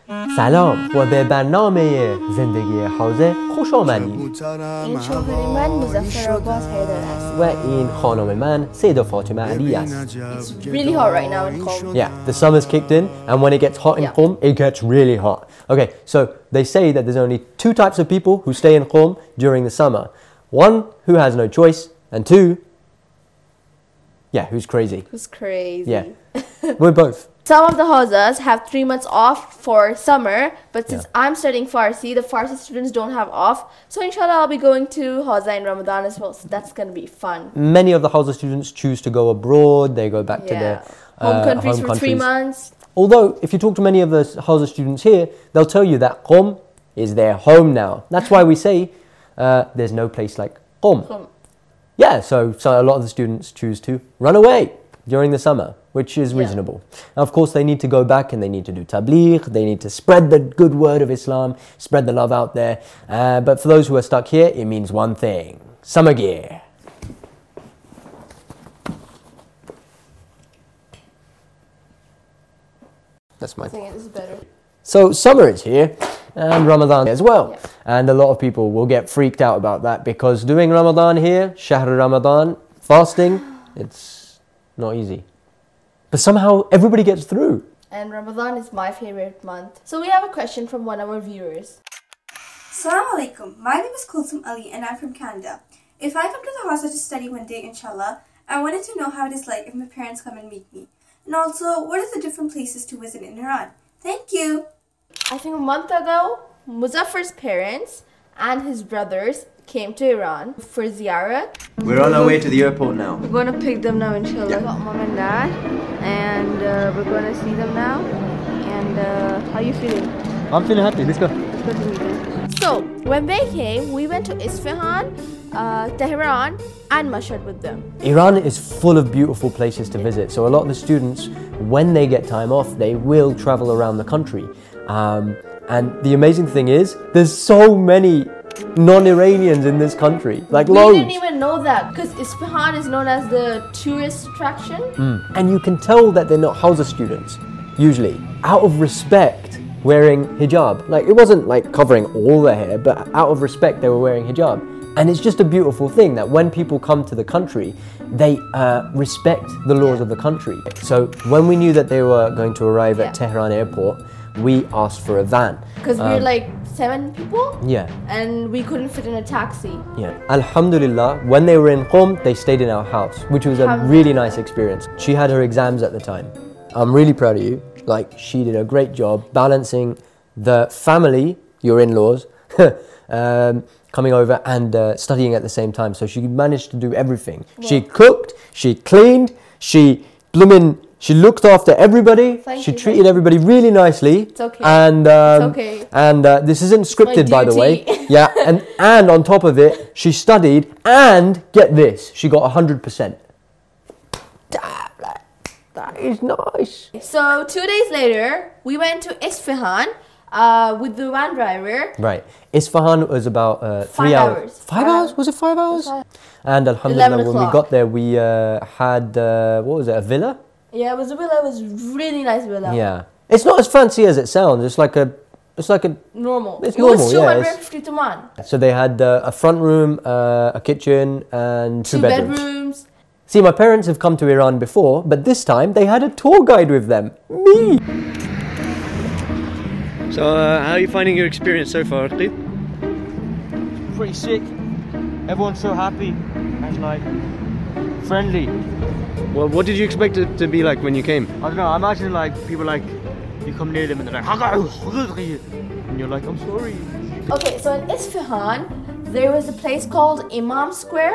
سلام و به برنامه زندگی حوزه خوش آمدید. این شوهر من مظفر آباد حیدر است. و این خانم من سیدا فاطمه علی است. It's really hot right now in Qom. Yeah, the summer's kicked in, and when it gets hot in Qom, it gets really hot. Okay, so they say that there's only two types of people who stay in Qom during the summer. One who has no choice, and two, who's crazy. Who's crazy. Yeah, we're both. Some of the Hauzas have 3 months off for summer, but since I'm studying Farsi, the Farsi students don't have off. So inshallah, I'll be going to Hauza in Ramadan as well. So that's going to be fun. Many of the Hausa students choose to go abroad. They go back to their home countries for 3 months. Although, if you talk to many of the Hausa students here, they'll tell you that Qom is their home now. That's why we say there's no place like Qom. Yeah, so a lot of the students choose to run away during the summer, which is reasonable. Now, of course, they need to go back and they need to do tabligh, they need to spread the good word of Islam, spread the love out there. But for those who are stuck here, it means one thing: summer gear. That's my thing. This is better. So summer is here, and Ramadan as well. And a lot of people will get freaked out about that because doing Ramadan here, Shahr Ramadan, fasting, it's not easy. But somehow everybody gets through. And Ramadan is my favorite month. So we have a question from one of our viewers. Assalamu alaikum. My name is Kulthum Ali and I'm from Canada. If I come to the Hausa to study one day, inshallah, I wanted to know how it is like if my parents come and meet me. And also, what are the different places to visit in Iran? Thank you. I think a month ago, Muzaffar's parents and his brothers came to Iran for ziyarah. We're on our way to the airport now. We're going to pick them now, inshallah. Got mom and dad, and we're going to see them now. And how you feeling? I'm feeling happy. Let's go. Let's go to meet them. So, when they came, we went to Isfahan, Tehran, and Mashhad with them. Iran is full of beautiful places to visit. So a lot of the students, when they get time off, they will travel around the country. And the amazing thing is, there's so many non-Iranians in this country, like loads. We didn't even know that because Isfahan is known as the tourist attraction. And you can tell that they're not Hausa students, usually, out of respect, wearing hijab. Like, it wasn't like covering all their hair, but out of respect, they were wearing hijab. And it's just a beautiful thing that when people come to the country, they respect the laws of the country. So when we knew that they were going to arrive at Tehran airport, we asked for a van. Because we were like 7 people. Yeah. And we couldn't fit in a taxi. Yeah. Alhamdulillah, when they were in Qom, they stayed in our house, which was a really nice experience. She had her exams at the time. I'm really proud of you. Like, she did a great job balancing the family, your in-laws, coming over and studying at the same time. So she managed to do everything. Well, she cooked, she cleaned, she looked after everybody. She treated everybody really nicely. It's okay. And it's okay. And this isn't scripted, by the way. Yeah. And on top of it, she studied, and get this, she got 100%. That is nice. So 2 days later, we went to Isfahan with the van driver. Right. Isfahan was about 3 hours. 5 hours? Was it 5 hours? And alhamdulillah, when we got there, we had, what was it, a villa? Yeah, it was a villa. It was really nice villa. Yeah. It's not as fancy as it sounds. It's like a normal. It's normal, it was 250 tuman. So they had a front room, a kitchen, and 2 bedrooms. See, my parents have come to Iran before, but this time they had a tour guide with them. Me! So, how are you finding your experience so far, Aqid? Pretty sick. Everyone's so happy and like friendly. Well, what did you expect it to be like when you came? I don't know, I imagine like people like, you come near them and they're like, and you're like, I'm sorry. Okay, so in Isfahan, there was a place called Imam Square.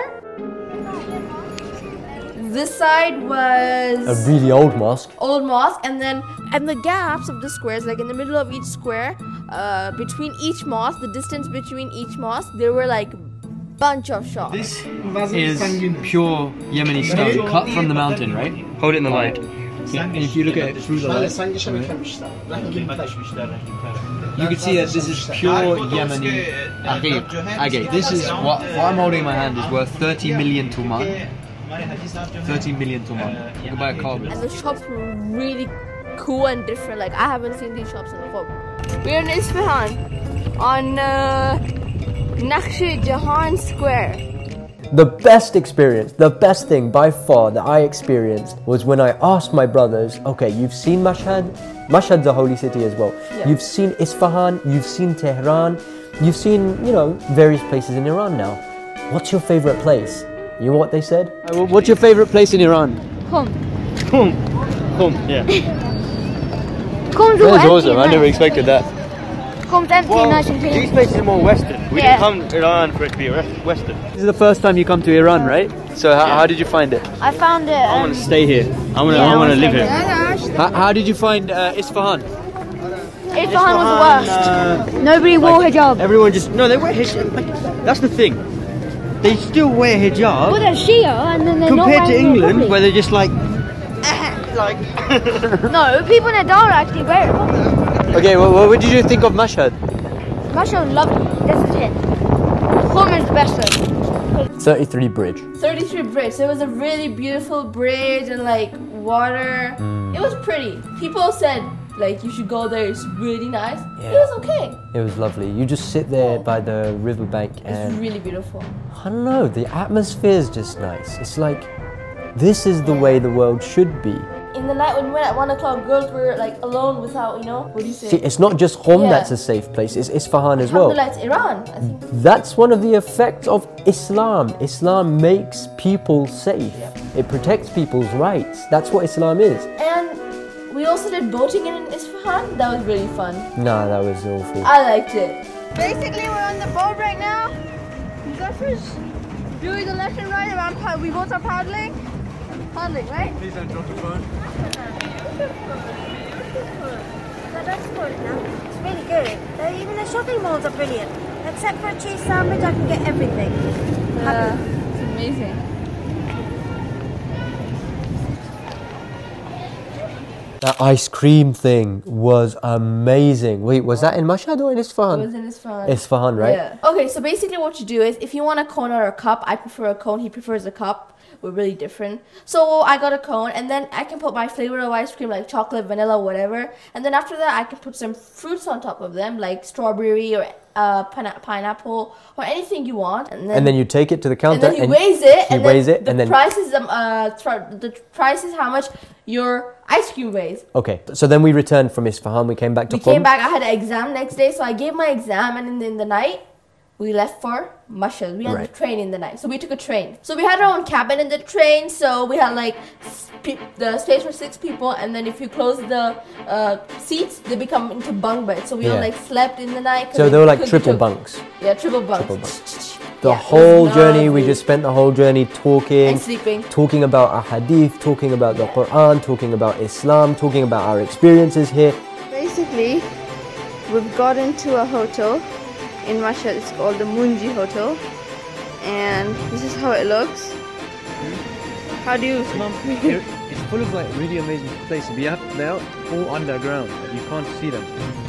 This side was a really old mosque. And the gaps of the squares, like in the middle of each square, between each mosque, the distance between each mosque, there were like bunch of shops. This is pure Yemeni stone cut from the mountain, right? Hold it in the light. And if you look at it through the light, you can see that this is pure Yemeni agate. This is what I'm holding in my hand is worth 30 million tuman. 13 million tuman. You can buy a car with. And the shops were really cool and different. Like I haven't seen these shops in Qom. We're in Isfahan on Naqsh-e-Jahan Square. The best experience, the best thing by far that I experienced was when I asked my brothers, okay, you've seen Mashhad? Mashhad's a holy city as well. Yeah. You've seen Isfahan, you've seen Tehran, you've seen, various places in Iran now. What's your favorite place? You know what they said? What's your favorite place in Iran? Qom. Qom, yeah. Qom's all That's empty, awesome. I never expected that. Qom's empty, nice and These clean. places are more Western. We Yeah. didn't come to Iran for it to be Western. This is the first time you come to Iran, right? So how did you find it? I found it. I want to stay here. I want to live here. How did you find Isfahan? Isfahan was the worst. Nobody wore hijab. Everyone just they wear hijab. That's the thing. They still wear hijab Well, they're Shia, and then they're compared not to wearing it England, properly. where they're just like. No, people in Adar actually wear it. Okay, what did you think of Mashhad? Mashallah, lovely. This is it. Qom is the best though. 33 Bridge. 33 bridge. So it was a really beautiful bridge and like water. It was pretty. People said like you should go there. It's really nice. Yeah. It was okay. It was lovely. You just sit there by the riverbank It's and really beautiful. I don't know, the atmosphere is just nice. It's like, this is the way the world should be. In the night when we went at 1 o'clock, girls were like alone without, what do you say? See, it's not just Qom Yeah. that's a safe place, it's Isfahan as well. Alhamdulillah, it's Iran, I think. That's one of the effects of Islam. Islam makes people safe. It protects people's rights. That's what Islam is. And we also did boating in Isfahan. That was really fun. Nah, that was awful. I liked it. Basically, we're on the boat right now. Zephyrs doing the left and right around. We both are paddling. Paddling, right? Please don't drop the phone. That's good now. It's really good. Even the shopping malls are brilliant. Except for a cheese sandwich, I can get everything. It's amazing. That ice cream thing was amazing. Wait, was that in Mashhad or in Isfahan? It was in Isfahan. Isfahan, right? Yeah. Okay, so basically what you do is, if you want a cone or a cup, I prefer a cone, he prefers a cup. We're really different. So I got a cone, and then I can put my flavor of ice cream, like chocolate, vanilla, whatever. And then after that, I can put some fruits on top of them, like strawberry or pineapple or anything you want. And then you take it to the and counter then he weighs it. He and weighs then it, the and then price is the price is how much your ice cream weighs. okay. So then we returned from Isfahan. We came back to We Qom. came back. I had an exam next day, so I gave my exam, and in the night we left for Mashhad. We had Right. the train in the night, so we took a train. So we had our own cabin in the train, so we had like the space for 6 people, and then if you close the seats, they become into bunk beds. So we all Yeah. like slept in the night. 'cause So they were like could be triple took- bunks. Yeah, triple bunks. Triple bunks. The Yeah, it was whole journey, we lovely. just spent the whole journey talking, And sleeping. talking about our hadith, talking about the Quran, talking about Islam, talking about our experiences here. Basically, we've got into a hotel in Mashhad. It's called the Munji Hotel. And this is how it looks. How do you... It's full of like really amazing places. But they're all underground. You can't see them.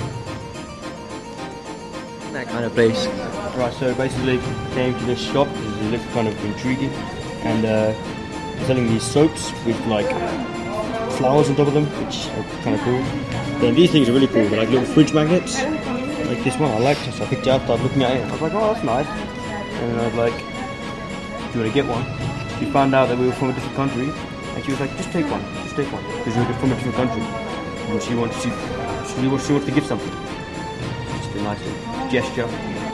That kind of place. Right, so basically came to this shop because it looked kind of intriguing, and selling these soaps with like flowers on top of them, which are kind of cool. Then these things are really cool. They're like little fridge magnets, like this one. I liked it, so I picked it up. Started looking at it. I was like, oh, that's nice. And then I was like, do you want to get one? She found out that we were from a different country, and she was like, just take one, because we were from a different country, and she wanted to give something. Just a nice little gesture.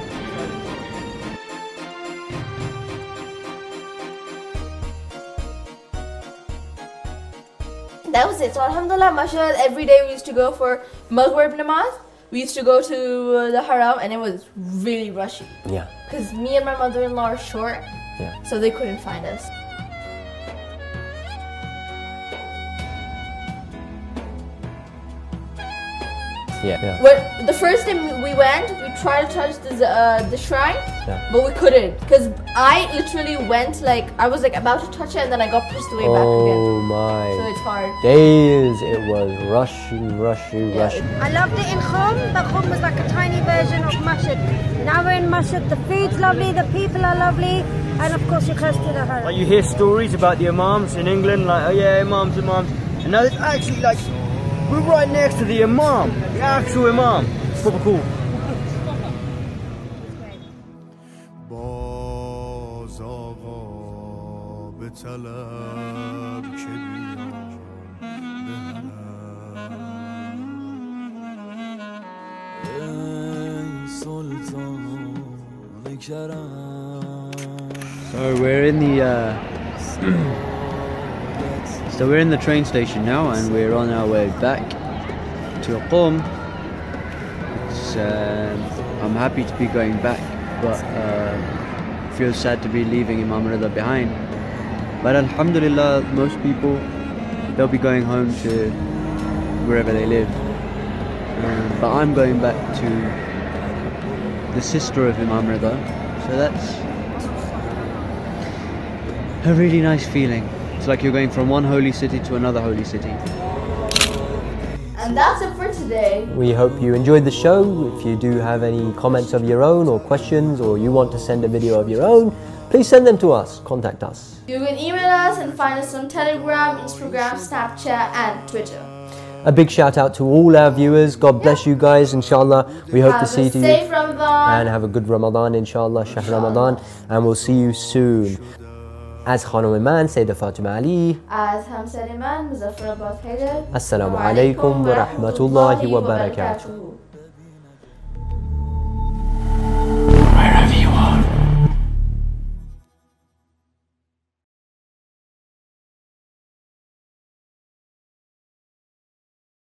That was it. So alhamdulillah, Mashhad, every day we used to go for Maghrib namaz. We used to go to the haram, and it was really rushy. Yeah, Because me and my mother-in-law are short, yeah. so they couldn't find us. Yeah. When the first time we went, we tried to touch the shrine, Yeah. but we couldn't. Because I literally went, like, I was like about to touch it, and then I got pushed away back again. Oh So my it's hard. days, it was rushy. I loved it in Qom, but Qom was like a tiny version of Mashhad. Now we're in Mashhad. The food's lovely, the people are lovely, and of course you're close to the haram. Like you hear stories about the imams in England, like, oh yeah, imams. And now there's actually like We're right next to the Imam, the actual Imam. It's proper cool. So we're in the train station now, and we're on our way back to Qom. I'm happy to be going back, but feel sad to be leaving Imam Rida behind. But alhamdulillah, most people, they'll be going home to wherever they live. But I'm going back to the sister of Imam Rida, so that's a really nice feeling. It's like you're going from one holy city to another holy city. And that's it for today. We hope you enjoyed the show. If you do have any comments of your own or questions, or you want to send a video of your own, please send them to us. Contact us. You can email us and find us on Telegram, Instagram, Snapchat and Twitter. A big shout out to all our viewers. God bless you guys, inshallah. We hope to see you. Safe Ramadan. And have a good Ramadan, inshallah, Shahr Ramadan. And we'll see you soon. As Khanum Iman, Sayyidah Fatima Ali. As Hamza Iman, Muzaffar Abbas Haider. Assalamu alaikum wa rahmatullahi wa barakatuh.